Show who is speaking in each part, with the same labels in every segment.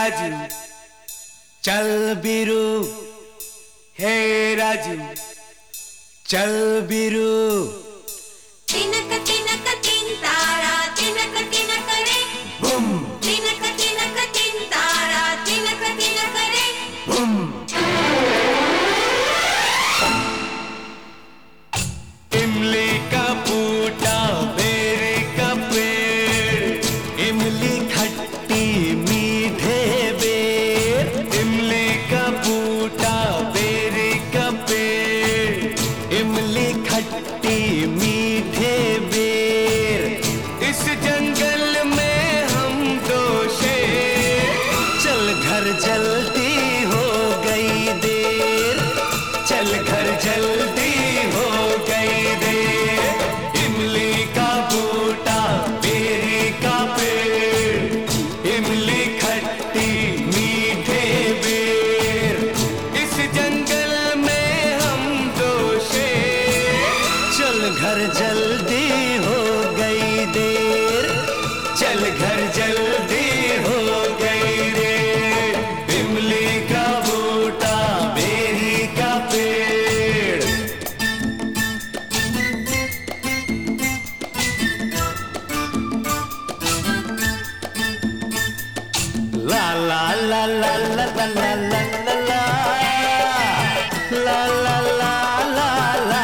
Speaker 1: राजू चल बिरू, हे राजू चल बिरू।
Speaker 2: तिनक तिनक तीन तारा तिनक तिनक रे
Speaker 1: बूम
Speaker 2: तिनक तिनक तीन तारा तिनक तिनक रे
Speaker 1: बूम। इमली का बूटा बेरी का पेड़, इमली खट्टी मीठे बेर। इमली का बूटा बेरी का पेड़, इमली खट्टी मीठे बेर। इस जंगल में हम दो शेर, चल घर जल्दी हो गई देर, चल घर जल्दी हो गई देर। इमली का बूटा बेरी का पेड़, इमली खट्टी मीठे बेर। इस जंगल में हम दो शेर, चल घर जल्दी हो गई देर, चल घर जल्दी हो गई देर। इमली का बूटा बेरी का पेड़। ला ला ला ला ला ला ला ला ला ला ला ला ला ला ला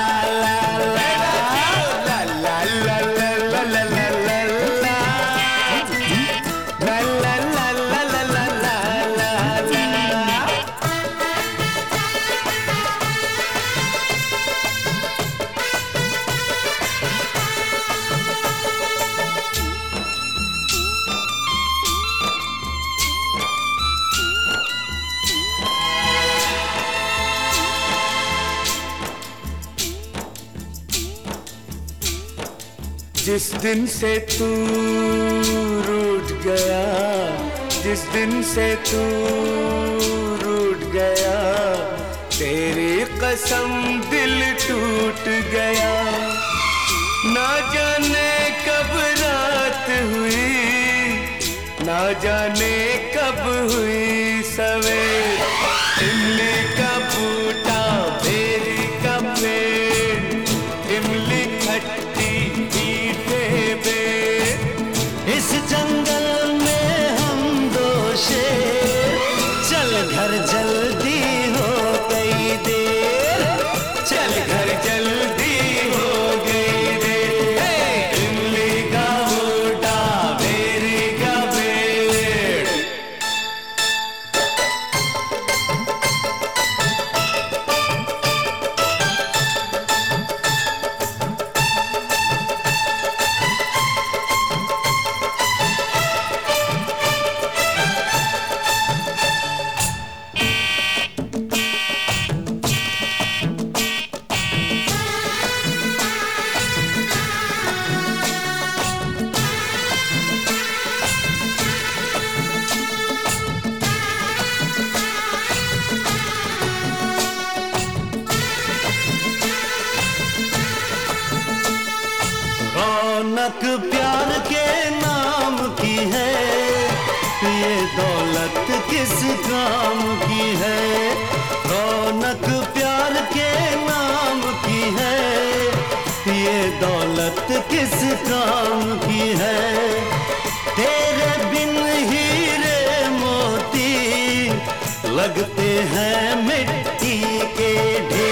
Speaker 1: जिस दिन से तू रूठ गया, जिस दिन से तू रूठ गया, तेरी कसम दिल टूट गया। ना जाने कब रात हुई, ना जाने कब हुई सवेर। इमली का बूटा बेरी का पेड़, इमली खट्टी मीठे बेर। इस जंगल में हम दो शेर, चल घर जल्दी हो गई देर, चल घर जल्दी हो गई देर। इमली का बूटा बेरी का पेड़। रौनक प्यार के नाम की है, ये दौलत किस काम की है। रौनक प्यार के नाम की है, ये दौलत किस काम की है। तेरे बिन हीरे मोती लगते हैं मिट्टी के ढेर।